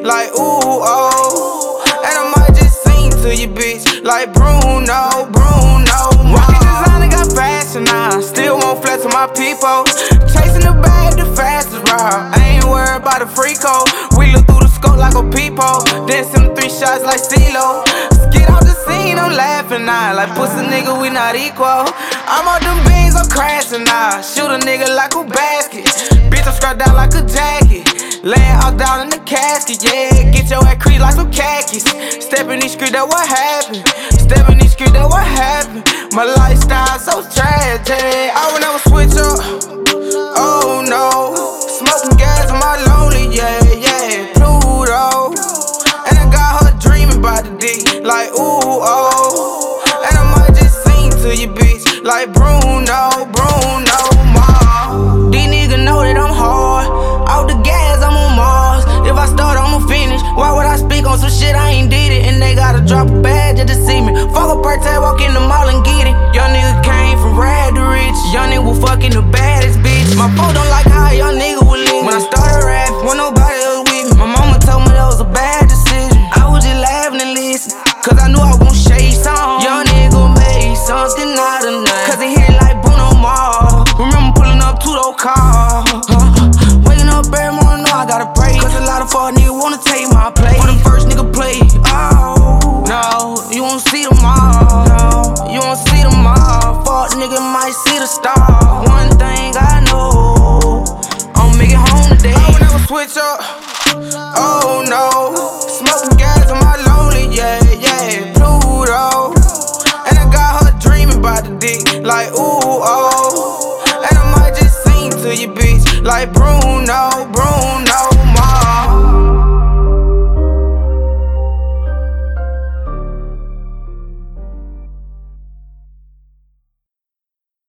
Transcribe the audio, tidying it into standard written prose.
like ooh, oh. And I might just sing to you, bitch, like Bruno, Bruno. Walking designer got fashion now, still won't flex with my people. Chasing the bag the fastest route, I ain't worried about the free code. We look through the scope like a peephole, then send 3 shots like CeeLo. Get out the scene, I'm laughing now, like pussy nigga, we not equal. I'm on them beans, I'm crashing now, shoot a nigga like a basket. Bitch, I'm strapped down like a jacket, laying all down in the casket, yeah. Get your ass creased like some khakis. Step in these streets, that what happened. Step in these streets, that what happened. My lifestyle so tragic, I would never switch up. Oh no, smoking gas on my lonely, yeah, yeah. Pluto, and I got her dreaming about the D, like ooh, oh. And I might just sing to you, bitch, like Bruno, Bruno, Ma. These niggas know that I'm hard. Out the gas, I'm on Mars. If I start, I'ma finish. Why would I speak on some shit I ain't did it? And they gotta drop a bag just to see me. Fuck a birthday, walk in the mall and get it. Young nigga came from rad to rich. Young nigga was fucking the baddest bitch. My phone don't like how a young nigga was living. When I started rapping, when nobody else with me, my mama told me that was a bad decision. I was just laughing and listening, cause I knew I was gon' shade some. Young nigga made something out of nothing, cause it hit like Bruno Mars. Remember pulling up to those cars. Waking up every morning, know I gotta pray, cause a lot of fuck niggas wanna take my place. For the first nigga play, oh no, you won't see them all. No, you won't see them all. Fuck nigga might see the star. One thing I know, I'll make it home today. I would never switch up. Oh no, smoking gas on my lonely, yeah, yeah. Pluto, and I got her dreaming about the D, like ooh, oh. And I might just sing to you, bitch, like Bruno, Bruno.